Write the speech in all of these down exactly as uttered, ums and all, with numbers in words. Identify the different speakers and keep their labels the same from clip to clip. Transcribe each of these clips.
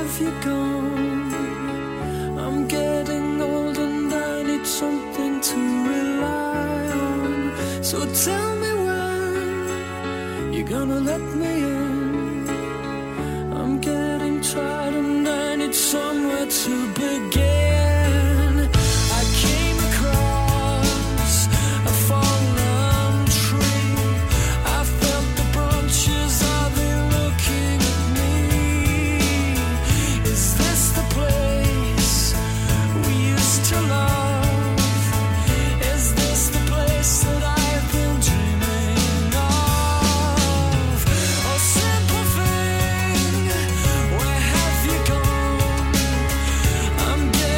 Speaker 1: have you gone? I'm getting old and I need something to rely on. So tell me when you're gonna let me in. I'm getting tired and I need somewhere to begin. I came across a fallen tree. I felt the branches of it looking at me. Is this the place we used to love? Is this the place that I've been dreaming of? Oh, simple thing, where have you gone? I'm getting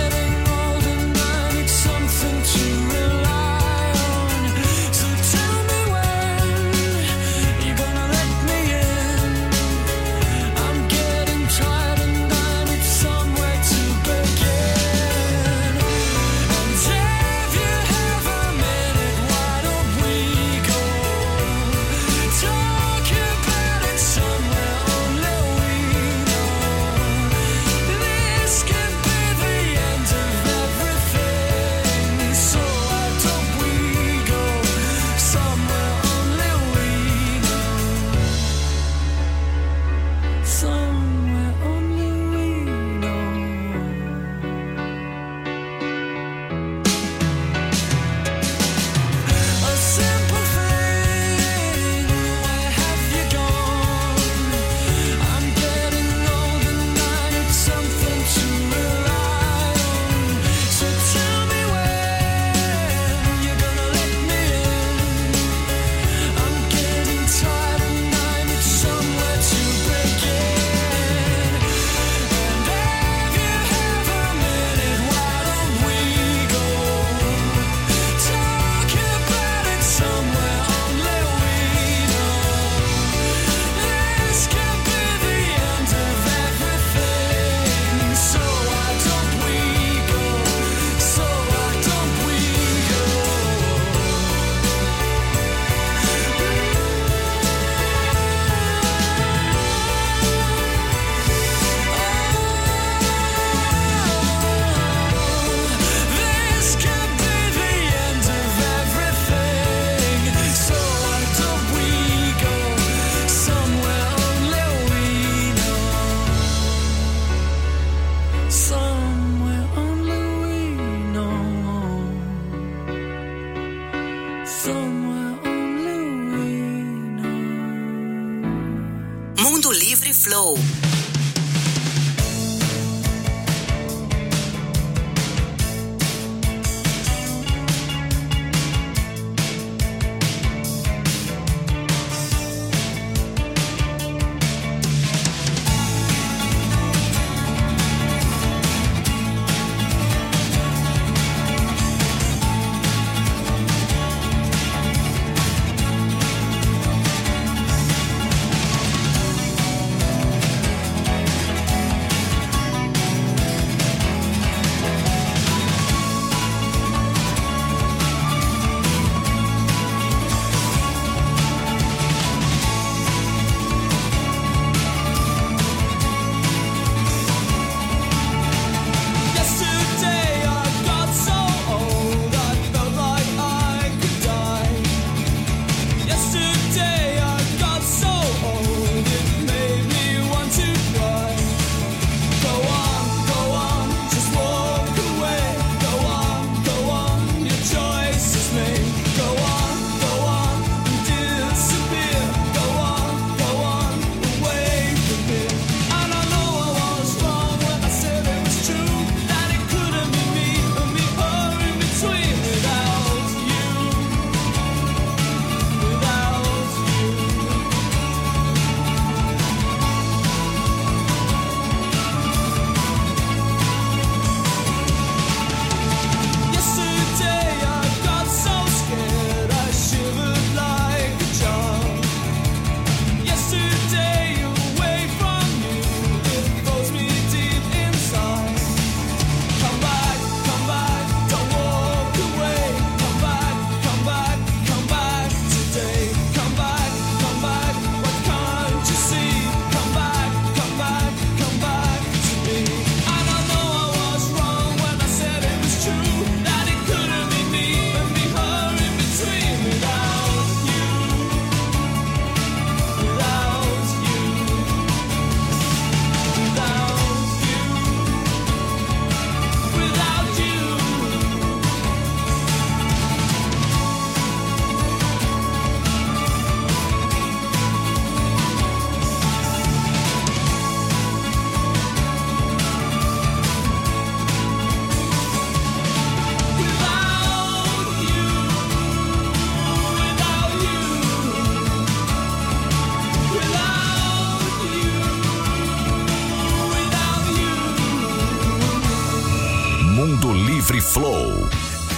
Speaker 2: Livre Flow.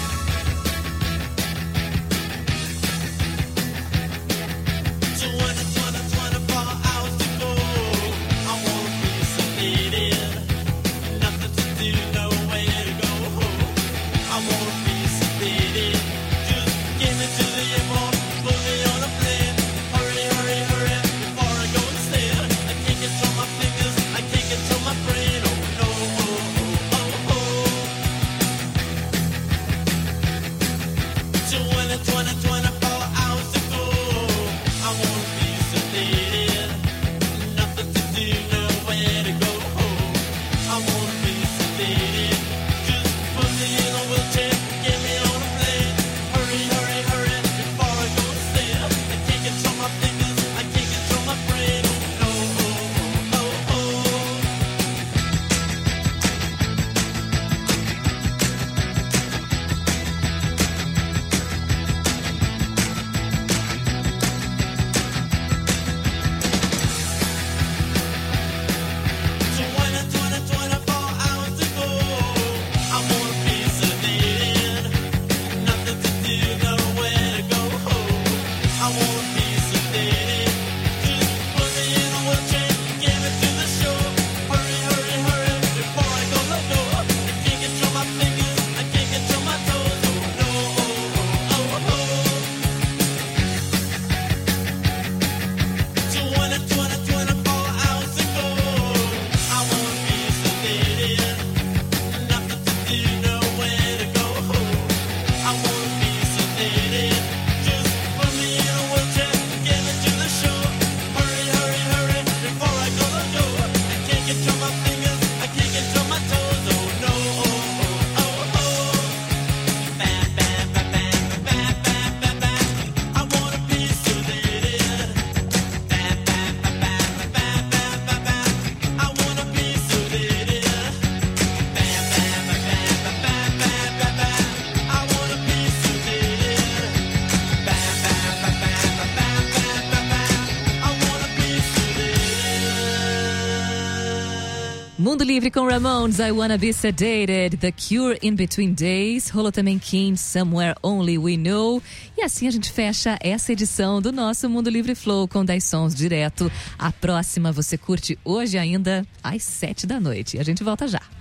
Speaker 3: Mundo Livre com Ramones, I Wanna Be Sedated, The Cure, In Between Days, rolou também King, Somewhere Only We Know. E assim a gente fecha essa edição do nosso Mundo Livre Flow com dez sons direto. A próxima você curte hoje ainda às sete da noite. A gente volta já.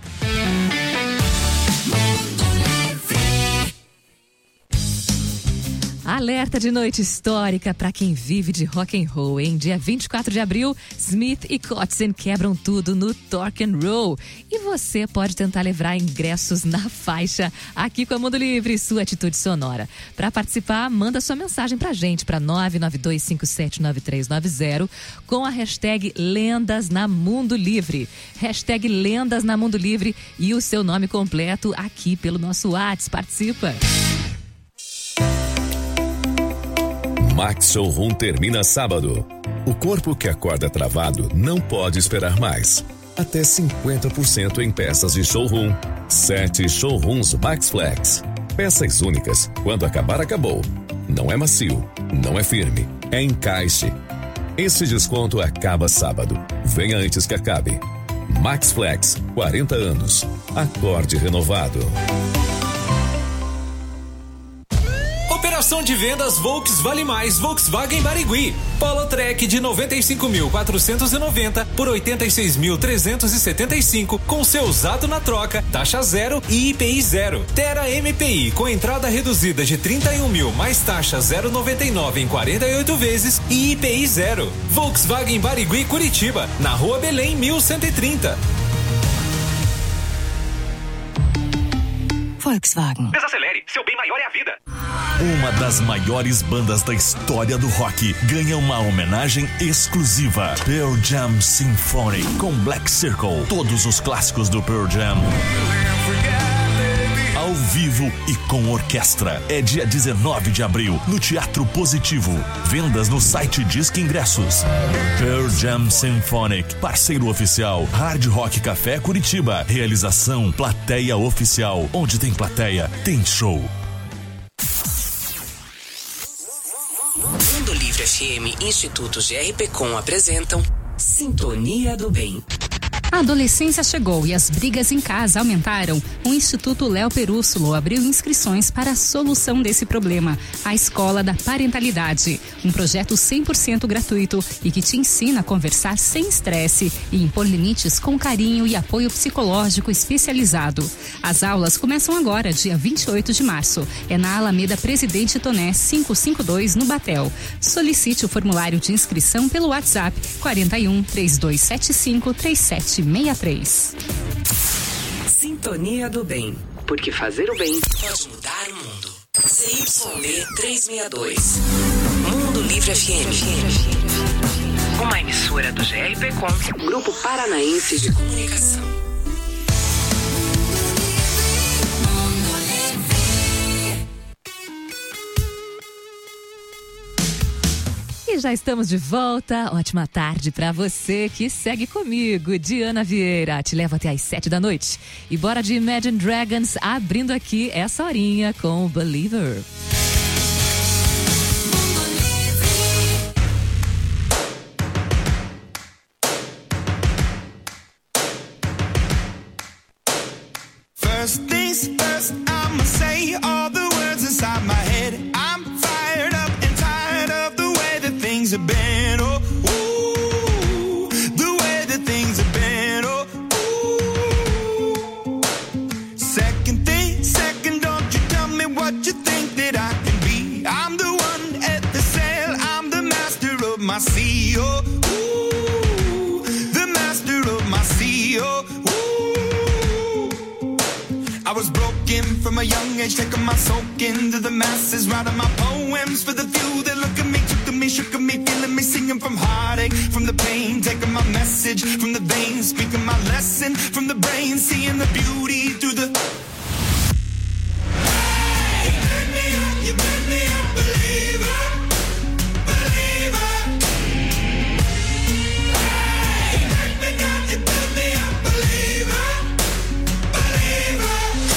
Speaker 3: Alerta de noite histórica para quem vive de rock and roll, hein? Dia vinte e quatro de abril, Smith e Kotzen quebram tudo no Torque and Roll. E você pode tentar levar ingressos na faixa aqui com a Mundo Livre, sua atitude sonora. Para participar, manda sua mensagem pra gente para nove nove dois cinco sete nove três nove zero com a hashtag Lendas na Mundo Livre. Hashtag Lendas na Mundo Livre e o seu nome completo aqui pelo nosso WhatsApp. Participa!
Speaker 2: Max Showroom termina sábado. O corpo que acorda travado não pode esperar mais. Até cinquenta por cento em peças de showroom. Sete showrooms Max Flex. Peças únicas. Quando acabar, acabou. Não é macio, não é firme, é encaixe. Esse desconto acaba sábado. Venha antes que acabe. Max Flex, quarenta anos. Acorde renovado.
Speaker 4: Operação de vendas Volks Vale Mais Volkswagen Barigui. Polo Trek de noventa e cinco mil quatrocentos e noventa por oitenta e seis mil trezentos e setenta e cinco com seu usado na troca, taxa zero e I P I zero. Terra M P I com entrada reduzida de trinta e um mil mais taxa zero vírgula noventa e nove em quarenta e oito vezes e I P I zero. Volkswagen Barigui Curitiba, na Rua Belém mil cento e trinta.
Speaker 5: Volkswagen.
Speaker 6: Desacelere, seu bem maior é a vida.
Speaker 2: Uma das maiores bandas da história do rock ganha uma homenagem exclusiva. Pearl Jam Symphony com Black Circle. Todos os clássicos do Pearl Jam ao vivo e com orquestra. É dia dezenove de abril no Teatro Positivo. Vendas no site Disque Ingressos. Pearl Jam Symphonic, parceiro oficial Hard Rock Café Curitiba. Realização Plateia Oficial. Onde tem plateia, tem show.
Speaker 5: Mundo Livre F M, Instituto G R P Com apresentam Sintonia do Bem. A adolescência chegou e as brigas em casa aumentaram. O Instituto Léo Perússulo abriu inscrições para a solução desse problema. A Escola da Parentalidade. Um projeto cem por cento gratuito e que te ensina a conversar sem estresse e impor limites com carinho e apoio psicológico especializado. As aulas começam agora, dia vinte e oito de março. É na Alameda Presidente Toné, quinhentos e cinquenta e dois, no Batel. Solicite o formulário de inscrição pelo WhatsApp quarenta e um, trinta e dois setenta e cinco, trinta e sete sessenta e três.
Speaker 7: Sintonia do Bem. Porque fazer o bem pode mudar o mundo. C Y B trezentos e sessenta e dois. Mundo Livre F M. Uma emissora do G R P Com, Grupo Paranaense de Comunicação.
Speaker 3: E já estamos de volta. Ótima tarde pra você que segue comigo, Diana Vieira. Te levo até às sete da noite. E bora de Imagine Dragons, abrindo aqui essa horinha com o Believer.
Speaker 8: First things first, I'ma say all the words inside my head. I'm fired up and tired of the way that things have been. Oh, ooh, the way that things have been. Oh, ooh. Second thing, second, don't you tell me what you think that I can be. I'm the one at the sail, I'm the master of my sea. Oh, ooh, the master of my sea. Oh, I was broken from a young age, taking my soak into the masses, writing my poems for the few that look at me, took at me, shook at me, feeling me, singing from heartache, from the pain, taking my message from the veins, speaking my lesson from the brain, seeing the beauty through the... Hey, you burn me up, you burn me up, believer, believer. Hey, you burn me down, you burn me up, believer, believer.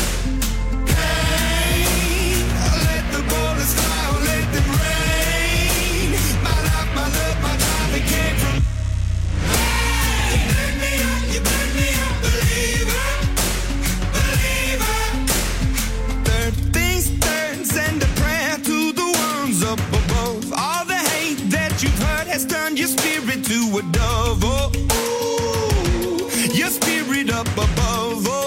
Speaker 8: Has turned your spirit to a dove, oh, ooh, your spirit up above, oh,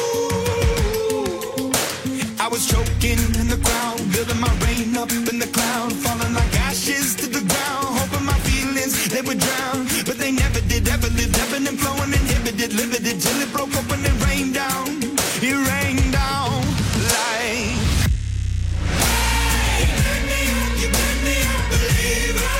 Speaker 8: ooh. I was choking in the crowd, building my rain up in the cloud, falling like ashes to the ground, hoping my feelings, they would drown, but they never did, ever lived, ebbing and flowing, inhibited, limited, till it broke open and rained down, it rained down like... Hey, you burn me up, you burn me up, believer.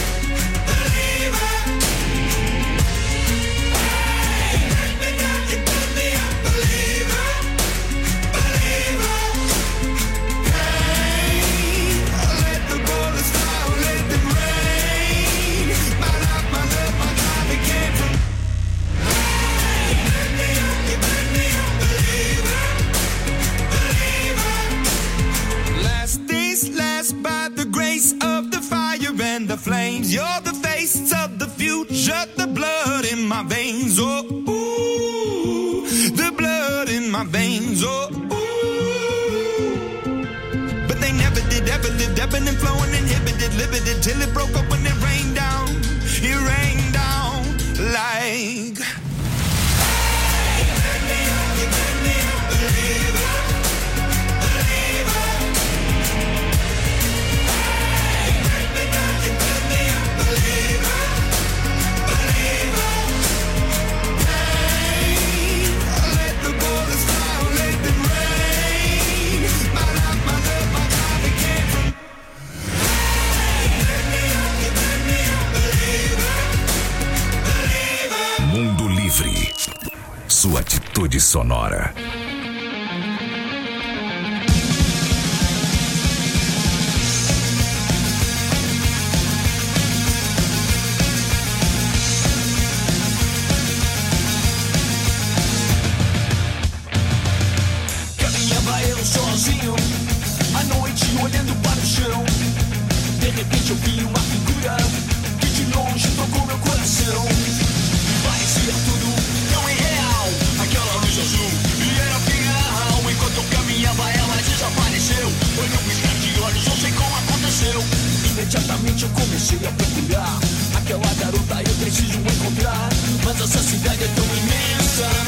Speaker 8: By the grace of the fire and the flames, you're the face of the future, the blood in my veins, oh, ooh, the blood in my veins, oh, ooh. But they never did, ever lived, ebbing and flowing, inhibited, limited, till it broke open and rained down, it rained down like... Hey, you burn me up, you burn me up, believer.
Speaker 2: Mundo Livre. Sua atitude sonora.
Speaker 1: Caminhava eu sozinho, à noite olhando para o chão. De repente eu vi uma figura que de longe tocou meu coração. Parecia tudo tão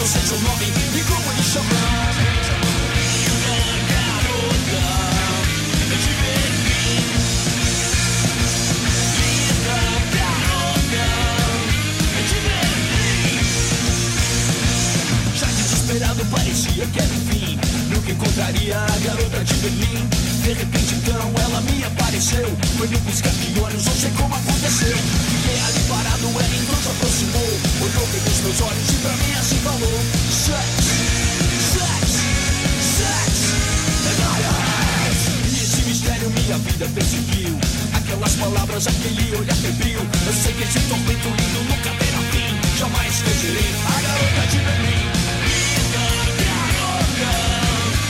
Speaker 8: sei seu nome, nem como lhe chamar. Linda garota, eu te bebi. Linda garota, eu te bebi. Já desesperado parecia que era o fim. Nunca encontraria a garota de Berlim. De repente então ela me apareceu. Foi no piscar de olhos, não sei como aconteceu. Fiquei ali parado, ela então se aproximou. Olhou bem nos meus olhos e pra mim assim falou: Sex, sex, sex, e esse mistério minha vida perseguiu. Aquelas palavras, aquele olhar febril. Eu sei que esse tormento lindo nunca terá fim. Jamais esquecerei a garota de Berlim. Linda garota.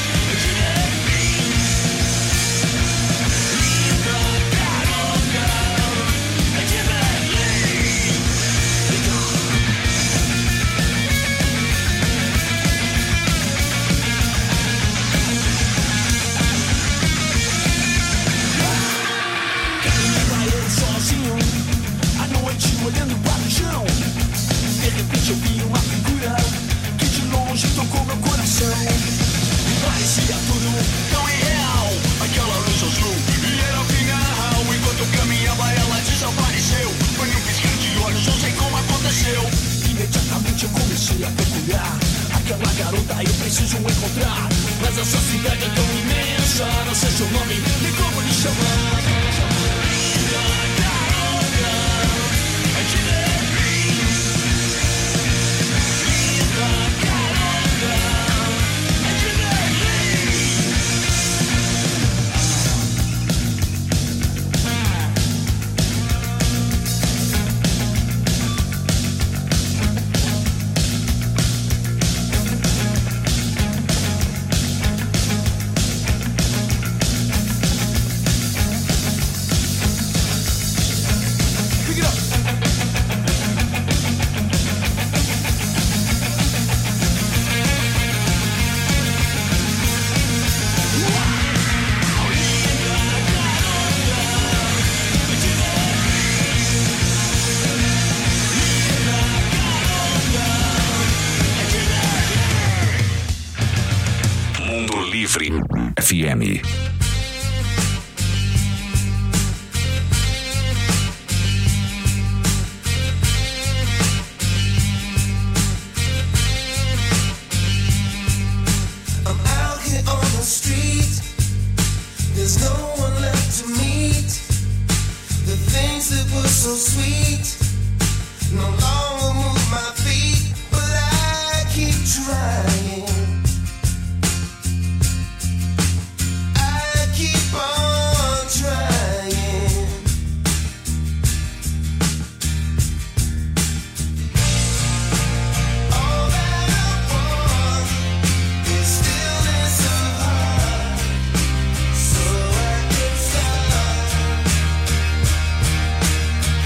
Speaker 8: Olhando para o chão, de repente eu vi uma figura que de longe tocou meu coração. E parecia tudo tão irreal, aquela luz azul e era o final. Enquanto eu caminhava ela desapareceu. Foi num piscar de olhos, não sei como aconteceu. Imediatamente eu comecei a procurar aquela garota, eu preciso encontrar. Mas essa cidade é tão imensa, não sei seu nome, nem como lhe chamar.
Speaker 2: F M.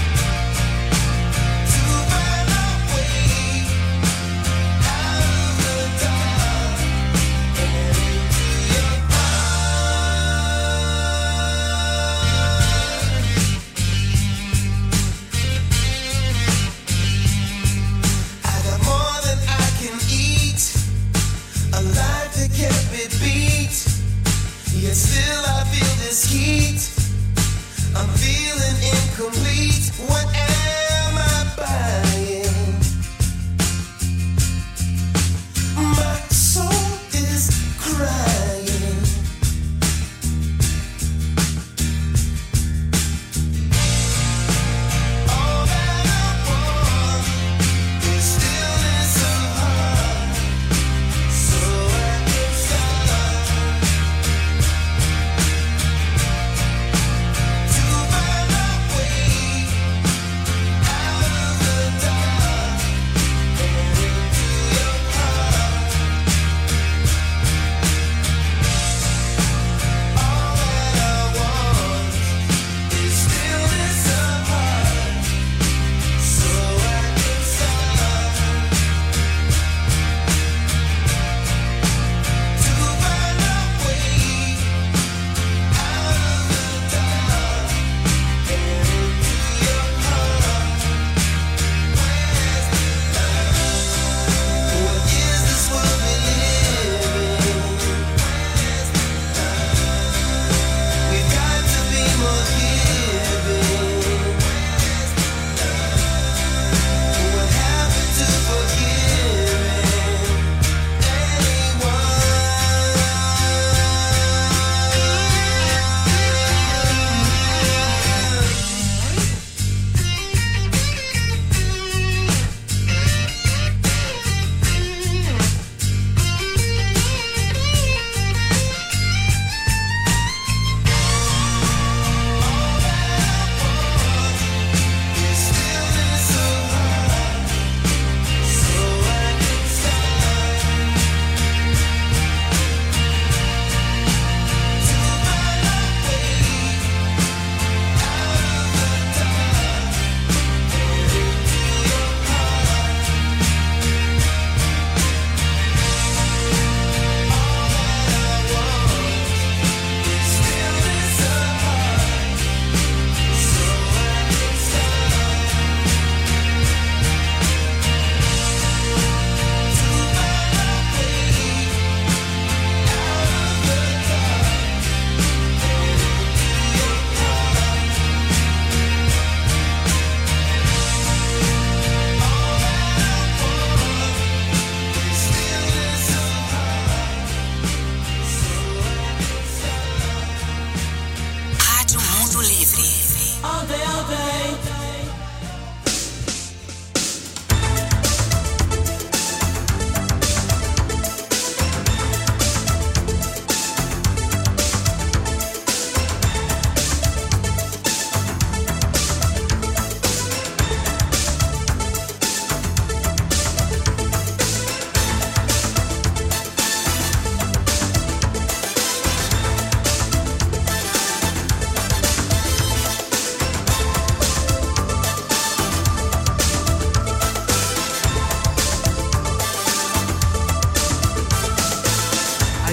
Speaker 8: To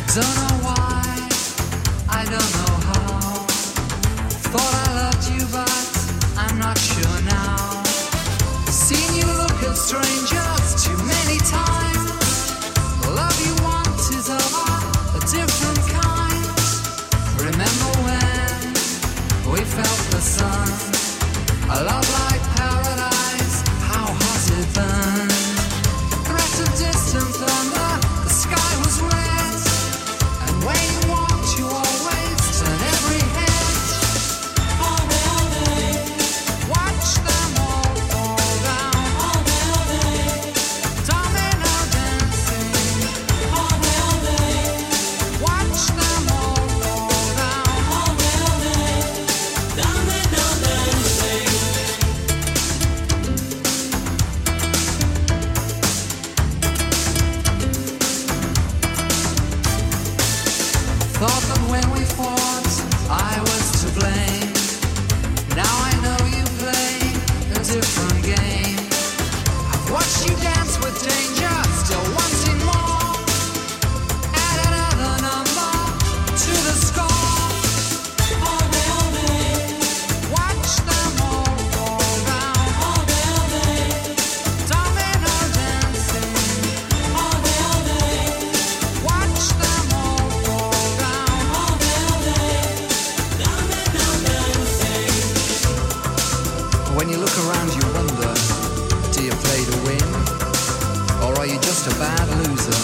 Speaker 1: Don't know why, I don't know how. Thought I loved you, but I'm not sure now. Seen you look at strangers too many times. The love you want is of a different kind. Remember when we felt the sun? A love like paradise, how hot it burned. The threat of distant thunder, the sky was red. And when you walked, you always turn every head. All day, all day, watch them all fall down. All day, all day, domino dancing. All day, all day, watch them all fall down. All day, all day, domino dancing. Thought that when we fought, I was to blame. Now I know you play a different game. I've watched you dance with danger, still wanting more. Add another number to the score. All day, all day, watch them all fall down. All day, all day, domino dancing. All day, all day, watch them all fall down. All day, all day, domino dancing. When you look around, you wonder, do you play to win? Or are you just a bad loser?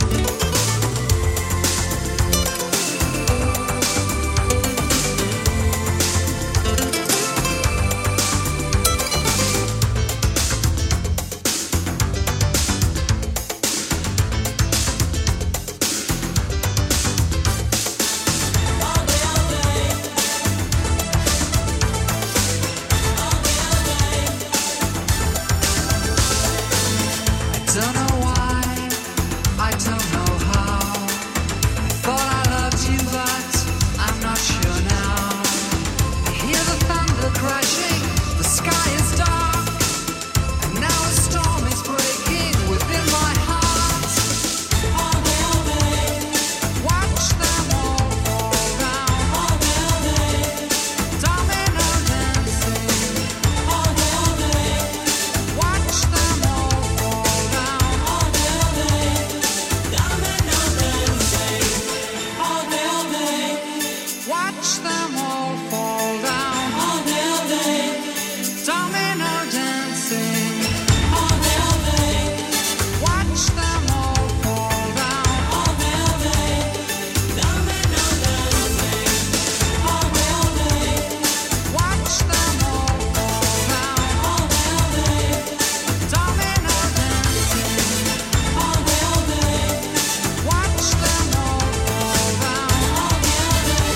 Speaker 1: I don't know why, I don't know how. Thought I loved you, but I'm not sure now. I hear the thunder crashing, the sky is dark, and now a storm is breaking within my heart. All day, all day, watch them all fall down. All day, all day, domino dancing. All day, all day, watch them all fall down. All day, all day, domino dancing. All day, all day, watch them all fall down. All day, all day, domino dancing. All day, all day, watch them all fall down. All day, all day, domino dancing. All day, all day, watch them all fall down. All day, all day, domino dancing. All day, all day, watch them all fall down. All day, all day.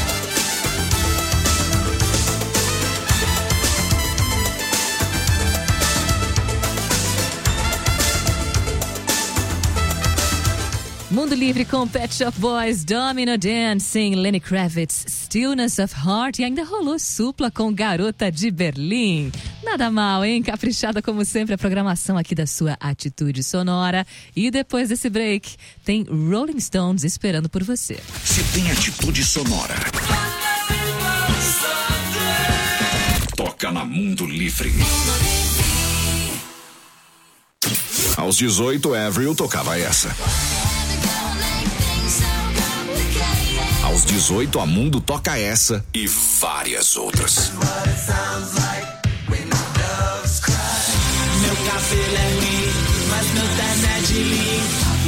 Speaker 3: Mundo Livre com Pet Shop Boys, Domino Dancing, Lenny Kravitz, Stillness of Heart e ainda rolou supla com Garota de Berlim. Nada mal, hein? Caprichada como sempre a programação aqui da sua Atitude Sonora. E depois desse break, tem Rolling Stones esperando por você.
Speaker 9: Se tem Atitude Sonora, toca na Mundo Livre. Aos dezoito, Avril tocava essa. Aos dezoito, a Mundo toca essa e várias outras.
Speaker 1: Meu cabelo é ruim, mas meu terno é de linho.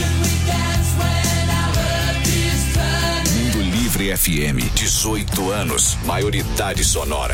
Speaker 9: Mundo Livre F M, dezoito anos, maioridade sonora.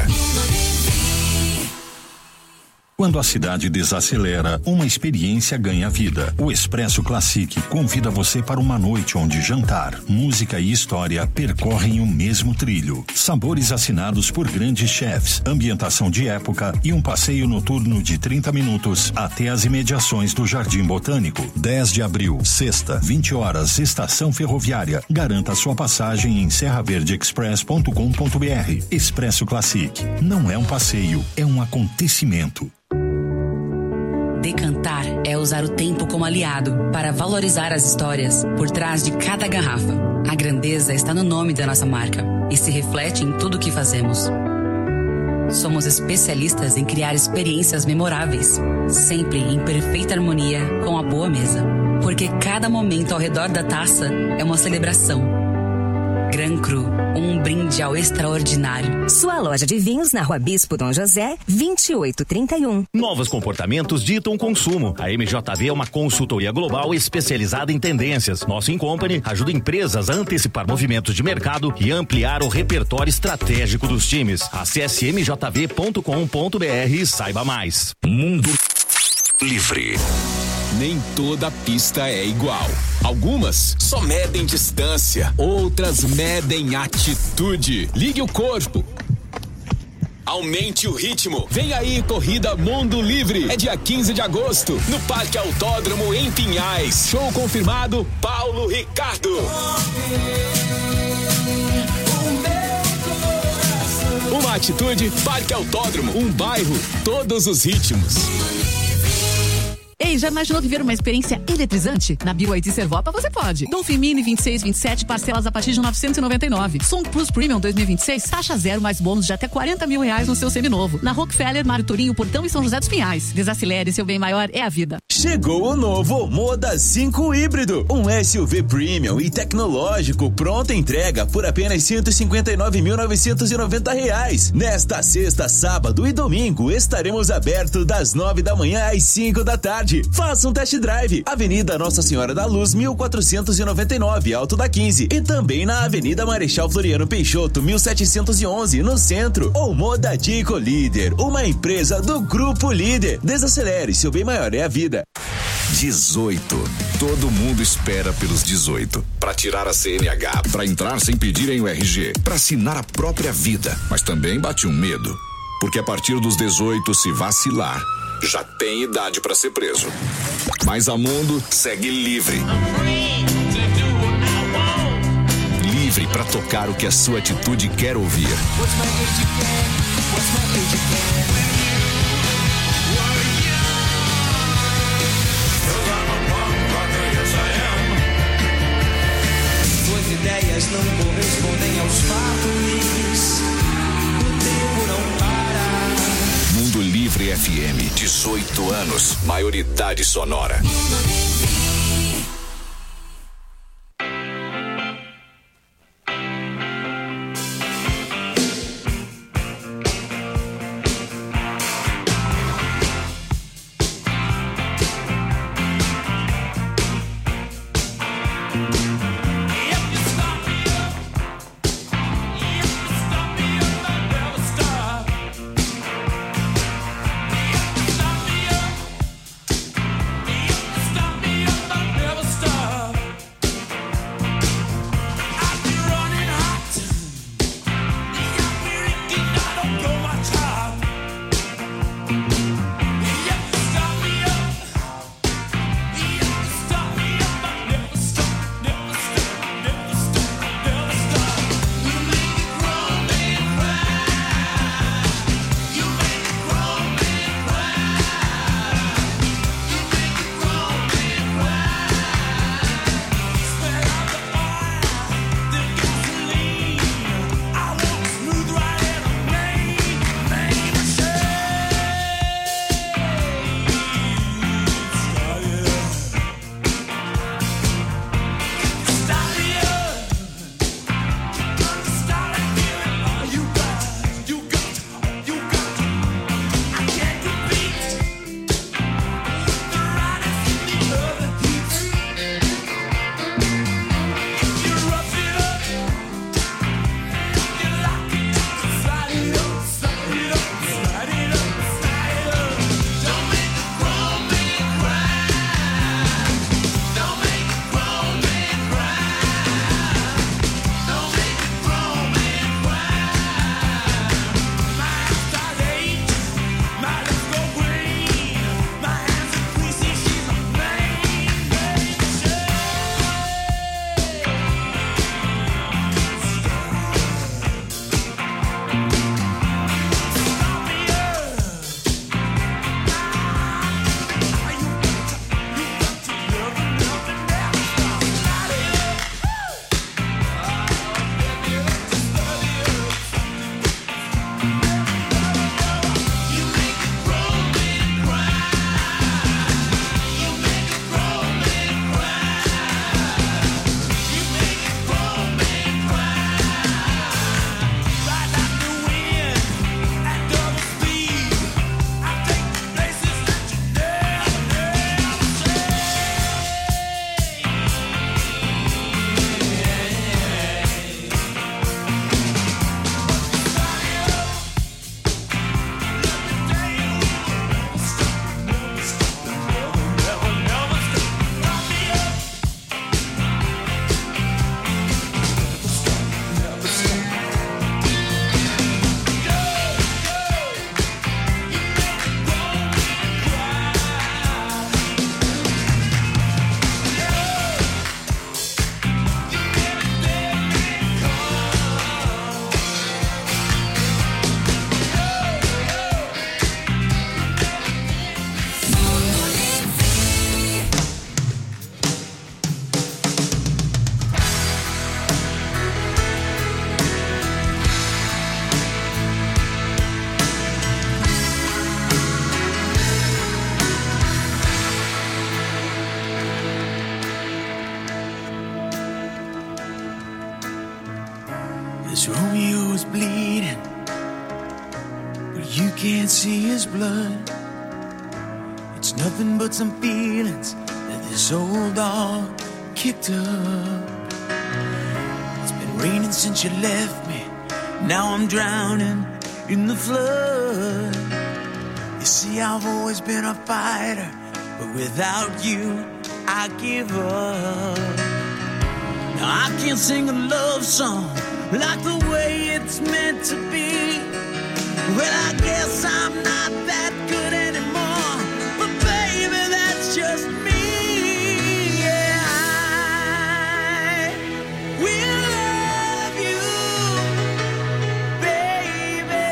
Speaker 9: Quando a cidade desacelera, uma experiência ganha vida. O Expresso Classic convida você para uma noite onde jantar, música e história percorrem o mesmo trilho. Sabores assinados por grandes chefs, ambientação de época e um passeio noturno de trinta minutos até as imediações do Jardim Botânico. dez de abril, sexta, vinte horas, Estação Ferroviária. Garanta sua passagem em serra verde express ponto com ponto b r. Expresso Classic. Não é um passeio, é um acontecimento.
Speaker 10: Decantar é usar o tempo como aliado para valorizar as histórias por trás de cada garrafa. A grandeza está no nome da nossa marca e se reflete em tudo o que fazemos. Somos especialistas em criar experiências memoráveis, sempre em perfeita harmonia com a boa mesa. Porque cada momento ao redor da taça é uma celebração. Gran Cru, um brinde ao extraordinário.
Speaker 11: Sua loja de vinhos na Rua Bispo Dom José, vinte e oito trinta e um.
Speaker 12: Novos comportamentos ditam consumo. A M J V é uma consultoria global especializada em tendências. Nosso Incompany ajuda empresas a antecipar movimentos de mercado e ampliar o repertório estratégico dos times. Acesse m j v ponto com ponto b r e saiba mais.
Speaker 2: Mundo Livre.
Speaker 13: Nem toda pista é igual. Algumas só medem distância, outras medem atitude. Ligue o corpo. Aumente o ritmo. Vem aí, Corrida Mundo Livre. É dia quinze de agosto, no Parque Autódromo, em Pinhais. Show confirmado, Paulo Ricardo. Uma atitude, Parque Autódromo. Um bairro, todos os ritmos.
Speaker 14: Ei, já imaginou viver uma experiência eletrizante? Na B Y D Servopa você pode. Dolphin Mini vinte e seis, vinte e sete, parcelas a partir de novecentos e noventa e nove. Song Plus Premium dois mil e vinte e seis, taxa zero mais bônus de até quarenta mil reais no seu seminovo. Na Rockefeller, Mário Turinho, Portão e São José dos Pinhais. Desacelere, seu bem maior é a vida.
Speaker 15: Chegou o novo Moda cinco Híbrido. Um S U V Premium e tecnológico, pronta entrega por apenas cento e cinquenta e nove mil novecentos e noventa reais. Nesta sexta, sábado e domingo estaremos abertos das nove da manhã às cinco da tarde. Faça um test drive. Avenida Nossa Senhora da Luz, mil quatrocentos e noventa e nove, Alto da quinze. E também na Avenida Marechal Floriano Peixoto, mil setecentos e onze, no centro. Ou Moda Dico Líder, uma empresa do Grupo Líder. Desacelere, seu bem maior é a vida.
Speaker 2: dezoito. Todo mundo espera pelos dezoito. Para tirar a C N H, para entrar sem pedirem o R G, para assinar a própria vida. Mas também bate um medo. Porque a partir dos dezoito, se vacilar, já tem idade para ser preso. Mas a Mundo segue livre. Livre para tocar o que a sua atitude quer ouvir.
Speaker 8: Suas ideias não correspondem aos fatos. O tempo não para.
Speaker 2: Mundo Livre F M, dezoito anos, maioridade sonora.
Speaker 8: Stop me up. This Romeo is bleeding, but you can't see his blood. It's nothing but some feelings that this old dog kicked up. It's been raining since you left me. Now I'm drowning in the flood. You see, I've always been a fighter, but without you, I give up. Now I can't sing a love song like the way it's meant to be. Well, I guess I'm not that good anymore, but baby, that's just me. Yeah, I will love you, baby,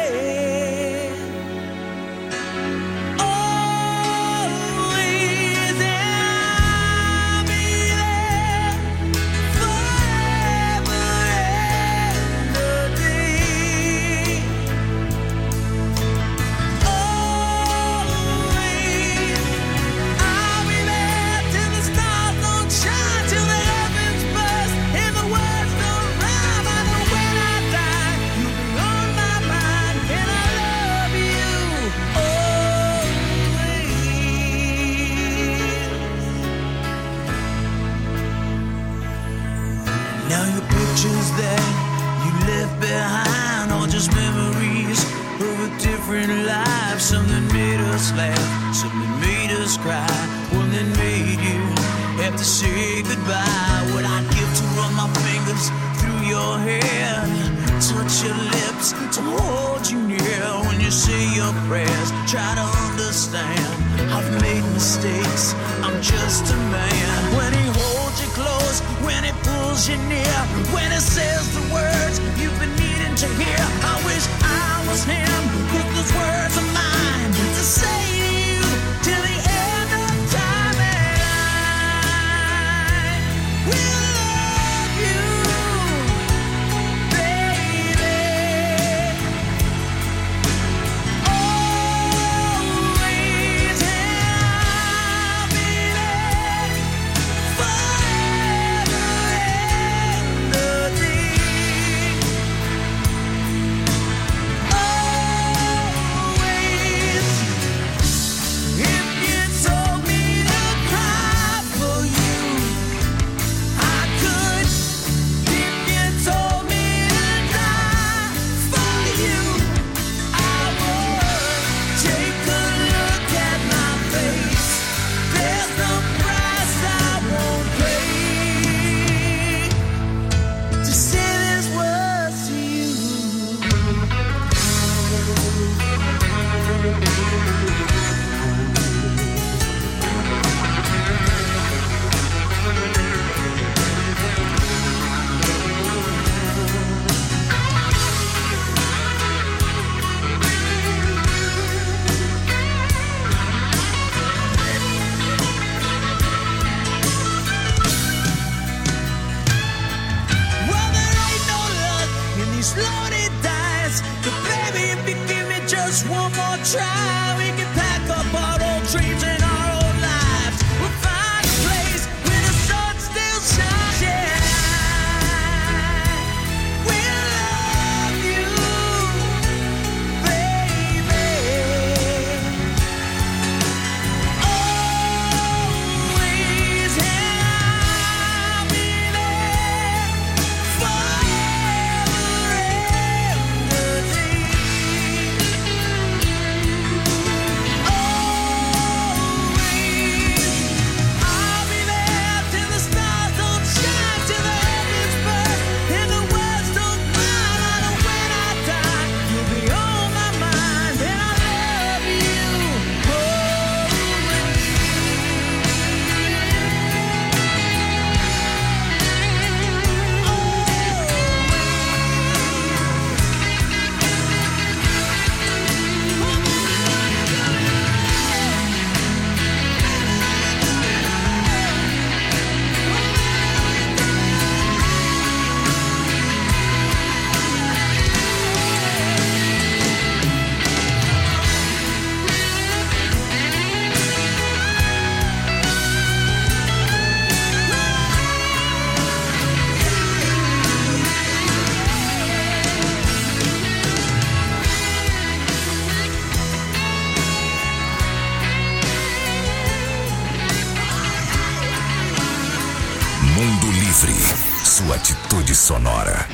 Speaker 8: always, and I'll be there forever and a day. Always, I'll be there till the stars don't shine, till the heavens burst and the words don't rhyme. I know when I die, you'll be on my mind, and I love you always. Now your pictures that you left behind are just memories of a different life. Something made us laugh, something made us cry, one that made you have to say goodbye. What I'd give to run my fingers through your hair, touch your lips, to hold you near when you say your prayers. Try to understand, I've made mistakes, I'm just a man. When he holds you close, when he pulls you near, when he says the words you've been needing to hear, I wish I was him, with those words of mine to say to you till the end of time. And I will love you, baby, always, and I'll be there forever and a day. Always, if you told me to cry for you, I could. If you told me to die for you, I would. Take a look at my face. There's no price I won't pay to say these words to you. Well, there ain't no luck in these loaded dice, but baby, if you give me just one more try, we can pack up our old dreams and our old lives. We'll find a place where the sun still shines. Yeah, we'll love you, baby, always, and I'll be there forever and a day.
Speaker 2: Mundo Livre, sua atitude sonora.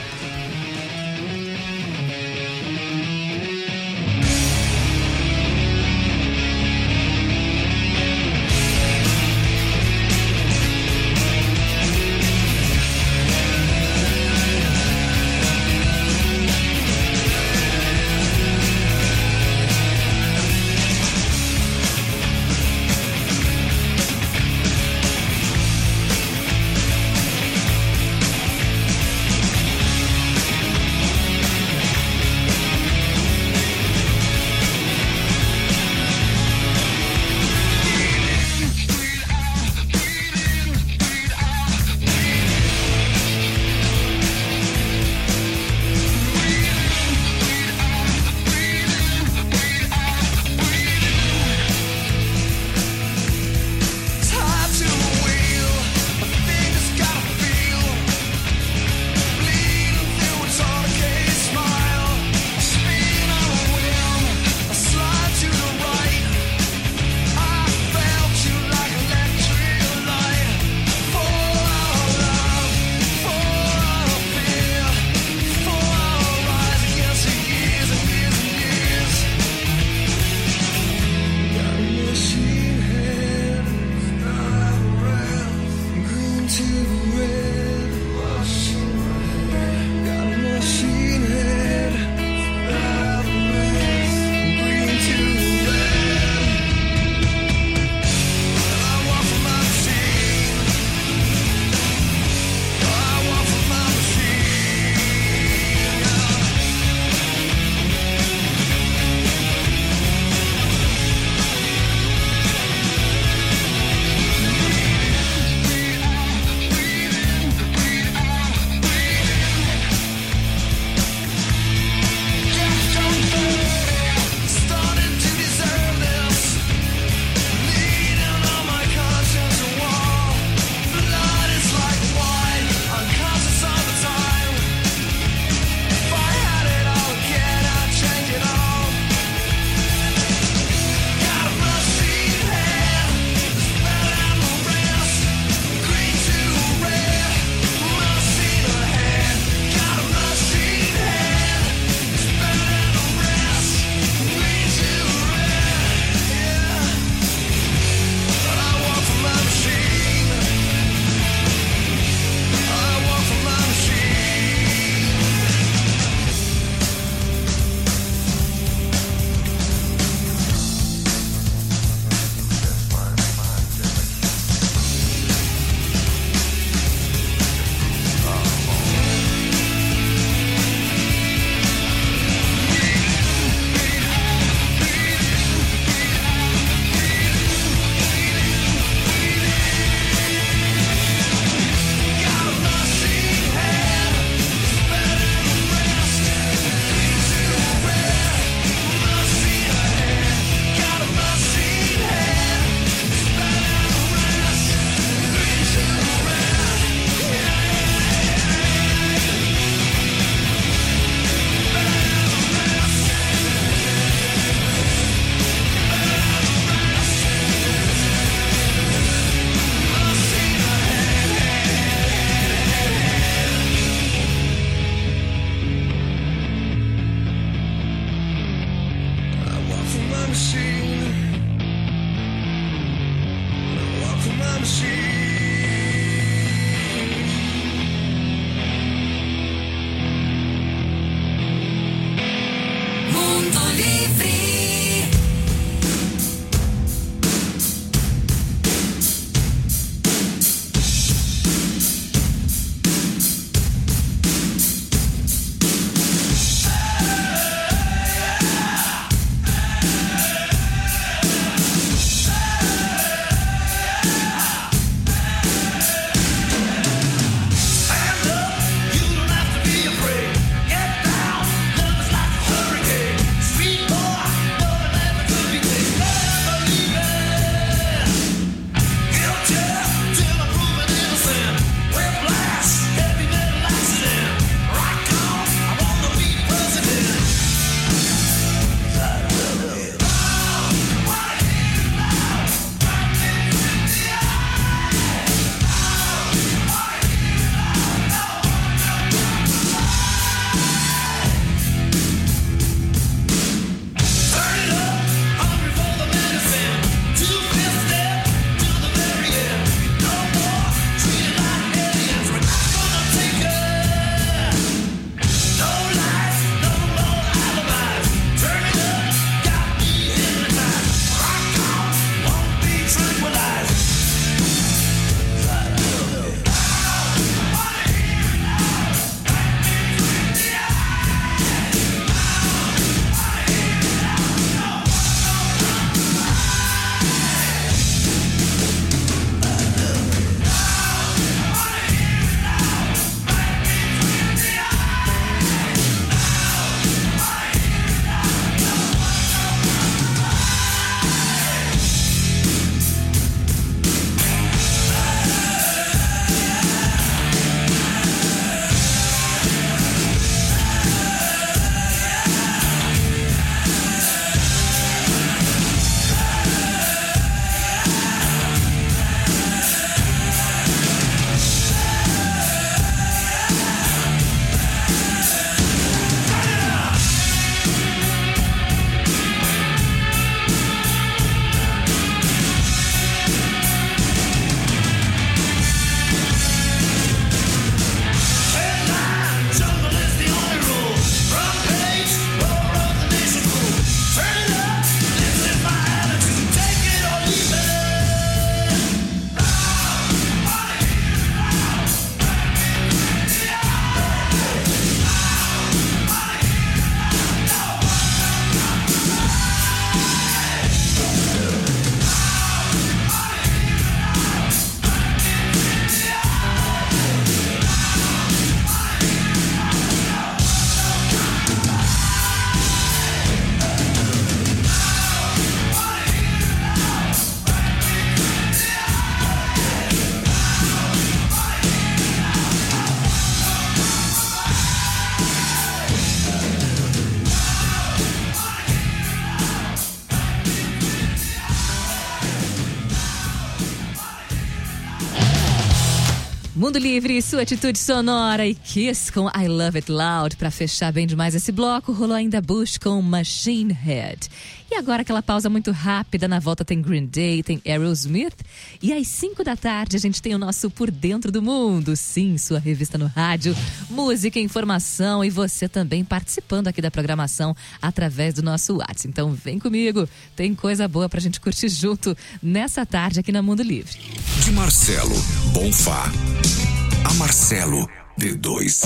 Speaker 3: Mundo Livre, sua atitude sonora e Kiss com I Love It Loud. Pra fechar bem demais esse bloco, rolou ainda Bush com Machine Head. E agora aquela pausa muito rápida, na volta tem Green Day, tem Aerosmith. E às cinco da tarde a gente tem o nosso Por Dentro do Mundo. Sim, sua revista no rádio, música, informação e você também participando aqui da programação através do nosso WhatsApp. Então vem comigo, tem coisa boa pra gente curtir junto nessa tarde aqui na Mundo Livre.
Speaker 16: De Marcelo Bonfá a Marcelo D dois.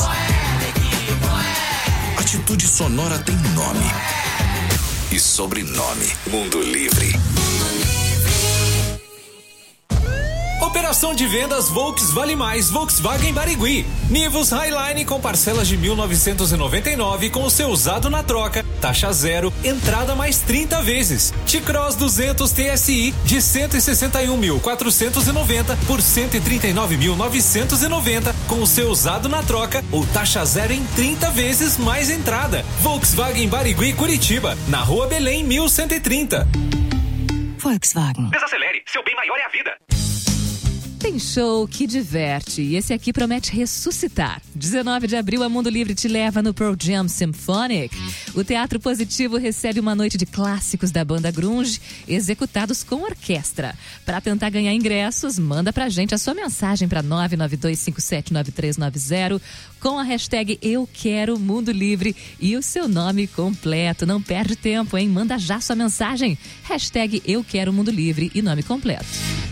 Speaker 16: Atitude sonora tem nome e sobrenome. Mundo Livre.
Speaker 4: Operação de vendas Volks Vale Mais Volkswagen Barigui. Nivus Highline com parcelas de mil novecentos e noventa e nove com o seu usado na troca, taxa zero, entrada mais trinta vezes. T-Cross duzentos T S I de cento e sessenta e um mil quatrocentos e noventa por cento e trinta e nove mil novecentos e noventa com o seu usado na troca ou taxa zero em trinta vezes mais entrada. Volkswagen Barigui Curitiba, na Rua Belém mil cento e trinta.
Speaker 11: Volkswagen.
Speaker 6: Desacelere, seu bem maior é a vida.
Speaker 3: Tem show que diverte e esse aqui promete ressuscitar. dezenove de abril, a Mundo Livre te leva no Pearl Jam Symphonic. O Teatro Positivo recebe uma noite de clássicos da banda grunge executados com orquestra. Para tentar ganhar ingressos, manda pra gente a sua mensagem para nove nove dois cinco sete nove três nove zero com a hashtag Eu Quero Mundo Livre e o seu nome completo. Não perde tempo, hein? Manda já sua mensagem. Hashtag Eu Quero Mundo Livre e nome completo.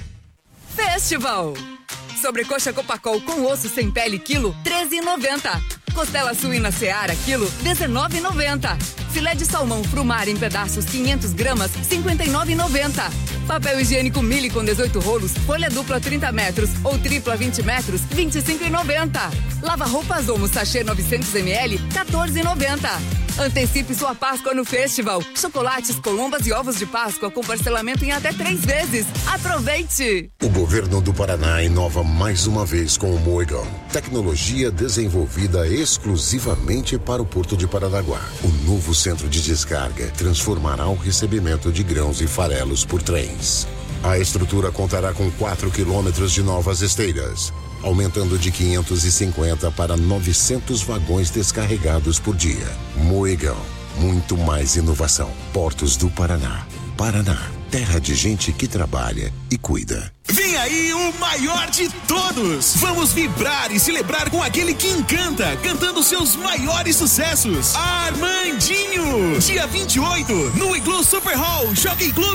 Speaker 17: Festival. Sobrecoxa Copacol com osso sem pele, quilo, treze reais e noventa centavos. Costela suína Seara, quilo, dezenove reais e noventa centavos. Filé de salmão Frumar em pedaços, quinhentas gramas, cinquenta e nove reais e noventa centavos. Papel higiênico Mili com dezoito rolos, folha dupla trinta metros ou tripla vinte metros, vinte e cinco reais e noventa centavos. Lava roupas Omo sachê novecentos mililitros, quatorze reais e noventa centavos. Antecipe sua Páscoa no Festival. Chocolates, colombas e ovos de Páscoa com parcelamento em até três vezes. Aproveite!
Speaker 18: O governo do Paraná inova mais uma vez com o Moegão. Tecnologia desenvolvida exclusivamente para o Porto de Paranaguá. O novo centro de descarga transformará o recebimento de grãos e farelos por trens. A estrutura contará com quatro quilômetros de novas esteiras, aumentando de quinhentos e cinquenta para novecentos vagões descarregados por dia. Moegão, muito mais inovação. Portos do Paraná. Paraná, terra de gente que trabalha e cuida.
Speaker 19: Vem aí o maior de todos! Vamos vibrar e celebrar com aquele que encanta, cantando seus maiores sucessos. Armandinho! Dia vinte e oito, no Igloo Super Hall Jockey Club.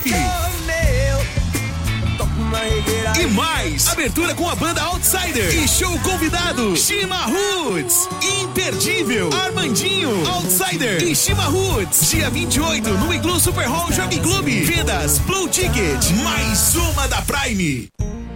Speaker 19: E mais, abertura com a banda Outsider e show convidado Shima Roots. Imperdível, Armandinho, Outsider e Shima Roots. Dia vinte e oito no Igloo Super Hall Jockey Club. Vendas Blue Ticket, mais uma da Prime.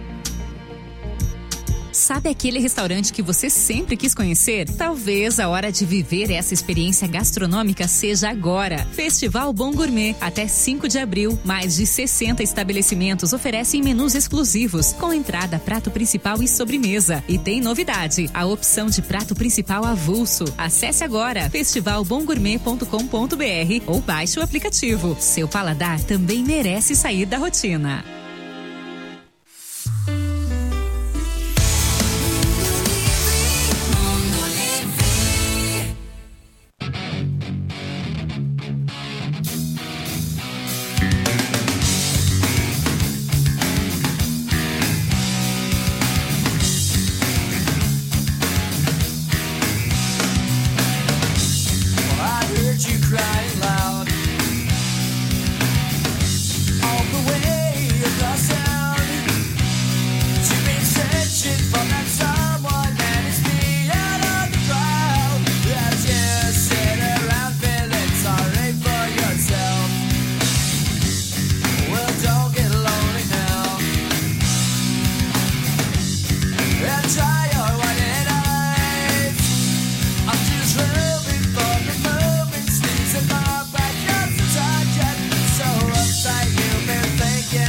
Speaker 5: Sabe aquele restaurante que você sempre quis conhecer? Talvez a hora de viver essa experiência gastronômica seja agora. Festival Bom Gourmet. Até cinco de abril, mais de sessenta estabelecimentos oferecem menus exclusivos, com entrada, prato principal e sobremesa. E tem novidade, a opção de prato principal avulso. Acesse agora festival bom gourmet ponto com ponto br ou baixe o aplicativo. Seu paladar também merece sair da rotina.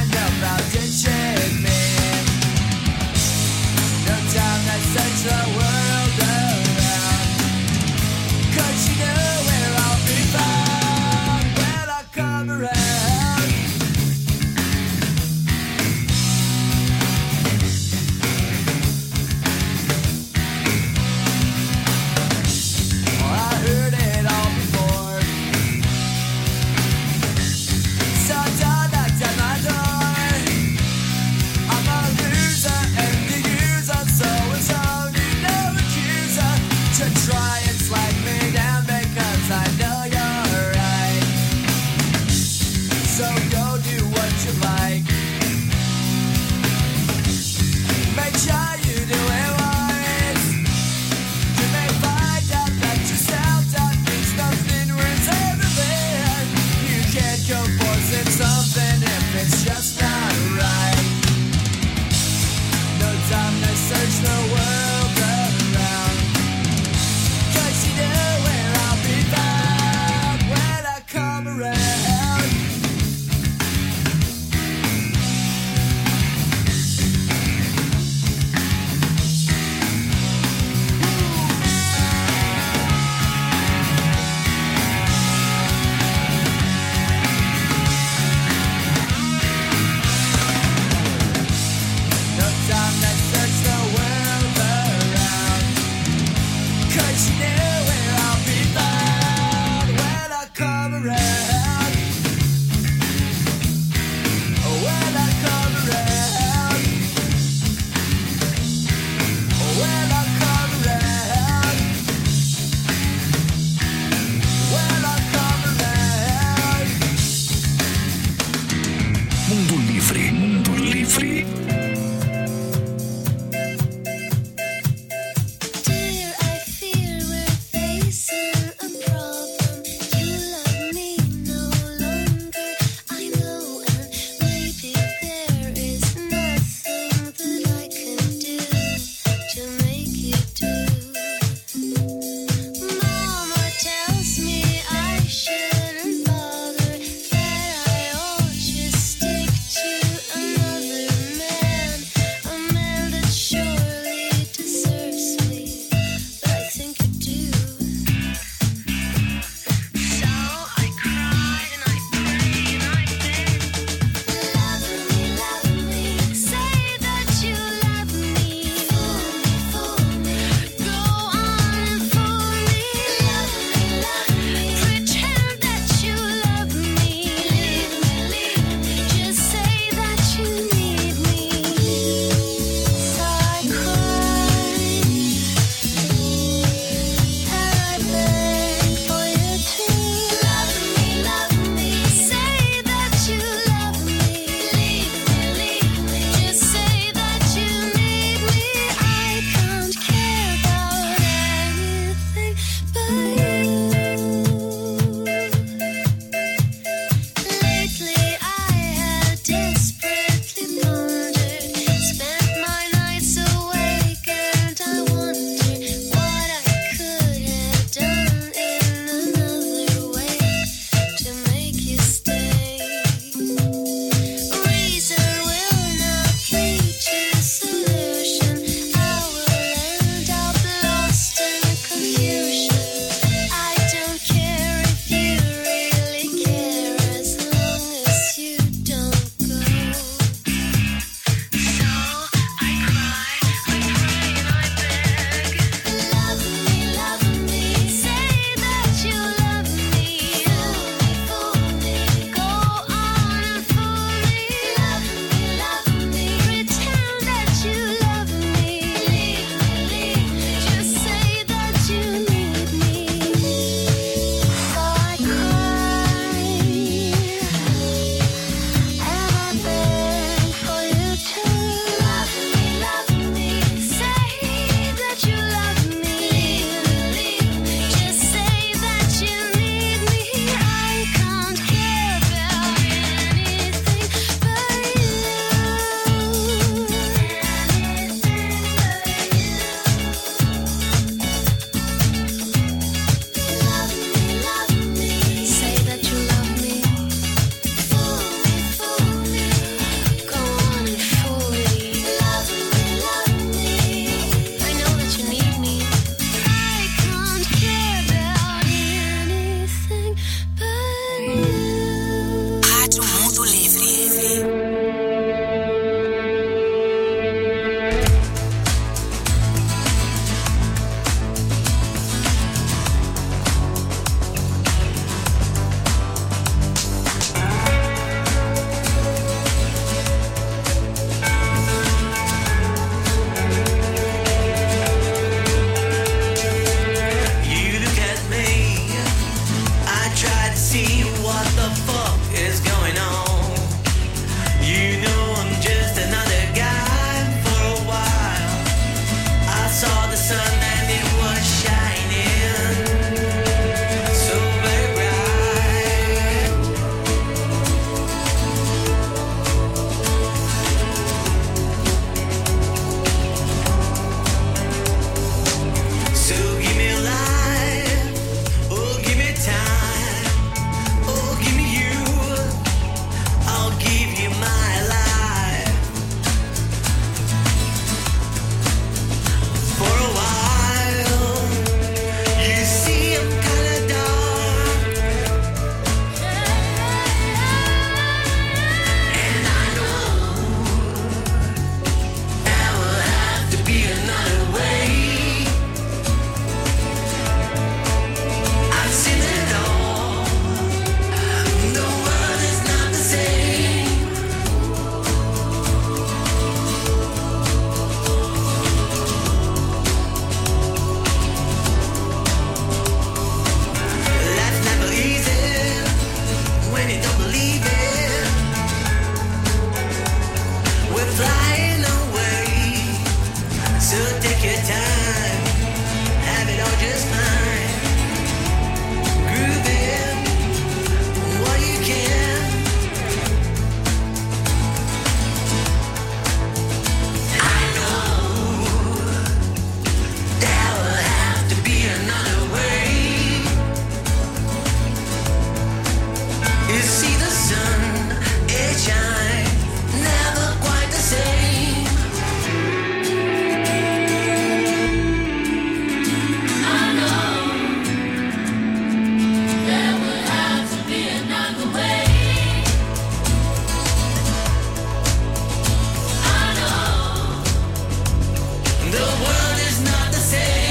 Speaker 1: Such a world.